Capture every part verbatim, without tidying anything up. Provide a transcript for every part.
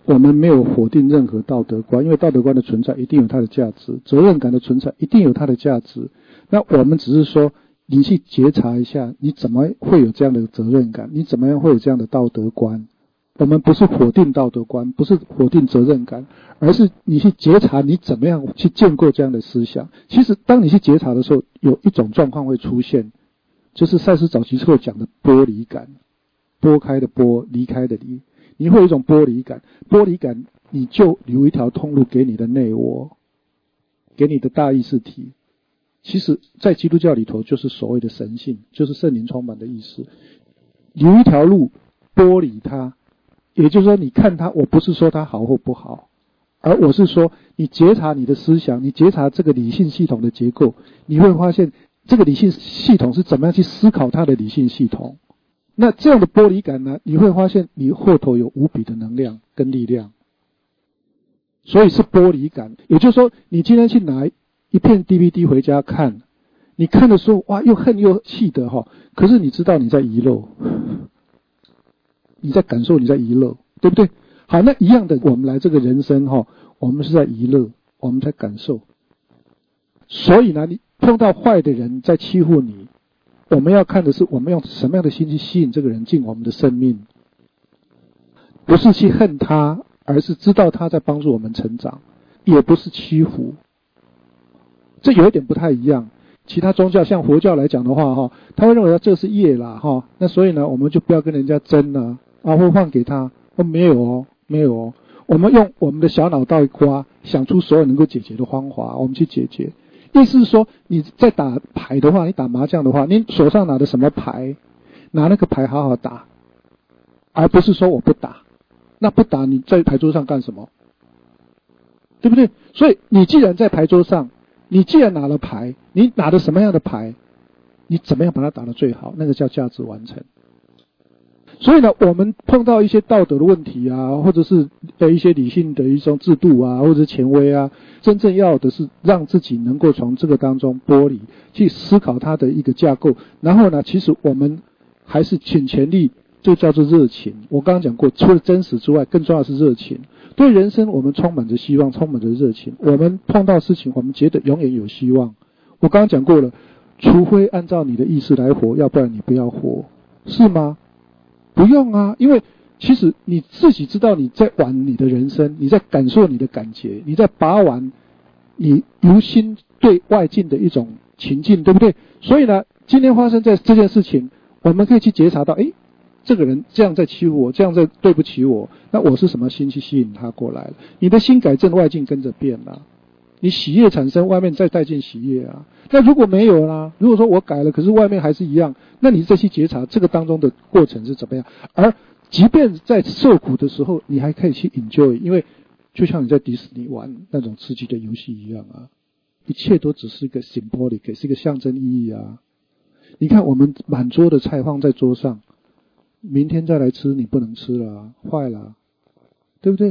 我们没有否定任何道德观，因为道德观的存在一定有它的价值，责任感的存在一定有它的价值。那我们只是说，你去觉察一下，你怎么会有这样的责任感？你怎么样会有这样的道德观？我们不是否定道德观，不是否定责任感，而是你去觉察你怎么样去建构这样的思想。其实当你去觉察的时候，有一种状况会出现，就是赛斯早期课讲的剥离感，拨开的拨，离开的离。你会有一种剥离感，剥离感你就留一条通路给你的内我，给你的大意识体。其实在基督教里头就是所谓的神性，就是圣灵充满的意思。留一条路剥离它，也就是说你看它，我不是说它好或不好，而我是说你觉察你的思想，你觉察这个理性系统的结构，你会发现这个理性系统是怎么样去思考它的理性系统。那这样的剥离感呢，你会发现你后头有无比的能量跟力量，所以是剥离感。也就是说你今天去拿一片 D V D 回家看，你看的时候哇又恨又气的齁，可是你知道你在遗漏，你在感受你在遗漏，对不对？好，那一样的我们来这个人生齁，我们是在遗漏，我们在感受。所以呢你碰到坏的人在欺负你，我们要看的是我们用什么样的心去吸引这个人进我们的生命，不是去恨他，而是知道他在帮助我们成长，也不是欺负。这有一点不太一样。其他宗教像佛教来讲的话哈，他会认为这是业啦哈，那所以呢我们就不要跟人家争了啊，或放给他。哦没有哦，没有哦，我们用我们的小脑袋瓜想出所有能够解决的方法，我们去解决。意思是说你在打牌的话，你打麻将的话，你手上拿的什么牌，拿那个牌好好打，而不是说我不打。那不打你在牌桌上干什么？对不对？所以你既然在牌桌上，你既然拿了牌，你拿的什么样的牌，你怎么样把它打得最好，那个叫价值完成。所以呢我们碰到一些道德的问题啊，或者是呃一些理性的一种制度啊，或者是权威啊，真正要的是让自己能够从这个当中剥离，去思考它的一个架构。然后呢其实我们还是尽全力，就叫做热情。我刚刚讲过，除了真实之外，更重要的是热情。对人生我们充满着希望，充满着热情。我们碰到事情我们觉得永远有希望。我刚刚讲过了，除非按照你的意识来活，要不然你不要活，是吗？不用啊，因为其实你自己知道你在玩你的人生，你在感受你的感觉，你在把玩你由心对外境的一种情境，对不对？所以呢今天发生在这件事情，我们可以去觉察到，诶这个人这样在欺负我，这样在对不起我，那我是什么心去吸引他过来了？你的心改正，外境跟着变了。你喜悦产生，外面再带进喜悦啊。那如果没有啦，如果说我改了，可是外面还是一样，那你再去觉察这个当中的过程是怎么样。而即便在受苦的时候，你还可以去 enjoy， 因为就像你在迪士尼玩那种刺激的游戏一样啊，一切都只是一个 symbolic， 是一个象征意义啊。你看我们满桌的菜放在桌上，明天再来吃你不能吃了啊，坏了啊，对不对？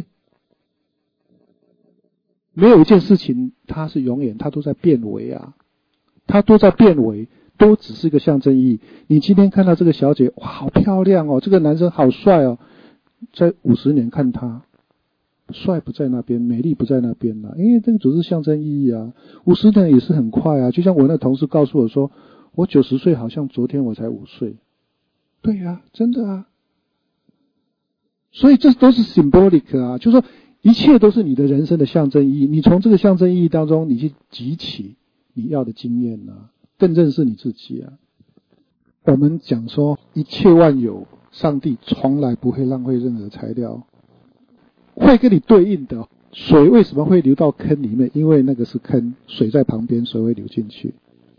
没有一件事情它是永远，它都在变为啊，它都在变为，都只是一个象征意义。你今天看到这个小姐，哇，好漂亮哦，这个男生好帅哦，在五十年看他，帅不在那边，美丽不在那边了，因为这个只是象征意义啊。五十年也是很快啊，就像我那同事告诉我说，我九十岁好像昨天我才五岁。对啊，真的啊。所以这都是 symbolic 啊，就是说一切都是你的人生的象征意义，你从这个象征意义当中你去汲取你要的经验啊，更认识你自己啊。我们讲说一切万有，上帝从来不会浪费任何材料。会跟你对应的水为什么会流到坑里面？因为那个是坑，水在旁边，水会流进去。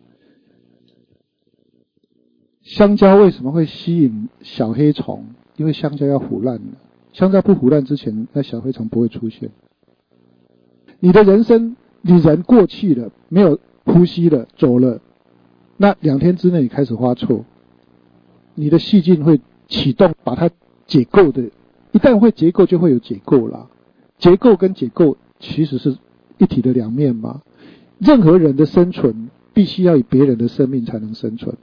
香蕉为什么会吸引小黑虫？因为香蕉要腐烂了，香蕉不腐烂之前，那小黑虫不会出现。你的人生，你人过去了，没有呼吸了，走了，那两天之内你开始发臭，你的细菌会启动，把它解构的。一旦会结构，就会有解构啦。结构跟解构其实是一体的两面嘛。任何人的生存，必须要以别人的生命才能生存。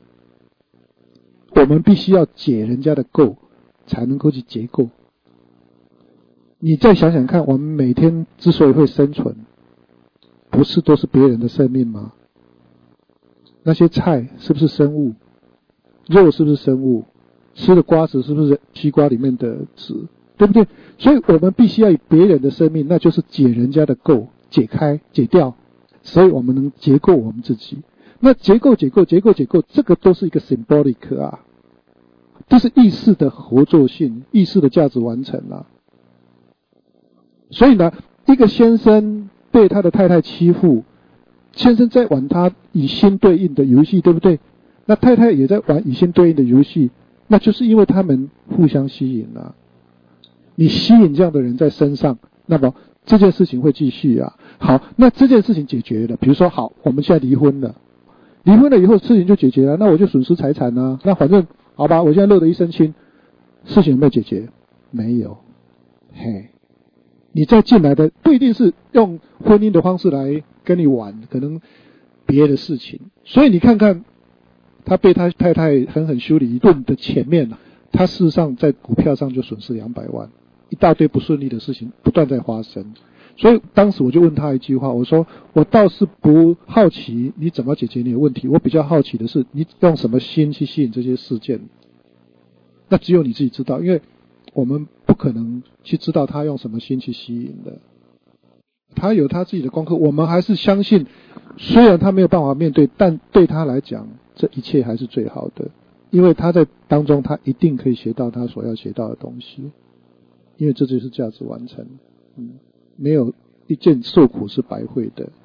我们必须要解人家的构，才能够去结构。 你再想想看，我们每天之所以会生存，不是都是别人的生命吗？那些菜是不是生物？肉是不是生物？吃的瓜子是不是西瓜里面的籽？对不对？所以我们必须要以别人的生命，那就是解人家的垢，解开解掉，所以我们能结构我们自己。那结构结构结构结构，这个都是一个 symbolic 啊，这是意识的合作性，意识的价值完成啊。所以呢，一个先生被他的太太欺负，先生在玩他以心对应的游戏，对不对？那太太也在玩以心对应的游戏，那就是因为他们互相吸引啊。你吸引这样的人在身上，那么这件事情会继续啊。好，那这件事情解决了，比如说好，我们现在离婚了，离婚了以后事情就解决了，那我就损失财产啊，那反正好吧，我现在落得一身轻，事情有没有解决？没有。嘿，你再进来的不一定是用婚姻的方式来跟你玩，可能别的事情。所以你看看他被他太太狠狠修理一顿的前面，他事实上在股票上就损失两百万，一大堆不顺利的事情不断在发生。所以当时我就问他一句话，我说我倒是不好奇你怎么解决你的问题，我比较好奇的是你用什么心去吸引这些事件。那只有你自己知道，因为我们不可能去知道他用什么心去吸引的，他有他自己的功课。我们还是相信，虽然他没有办法面对，但对他来讲这一切还是最好的，因为他在当中他一定可以学到他所要学到的东西，因为这就是价值完成。嗯，没有一件受苦是白费的。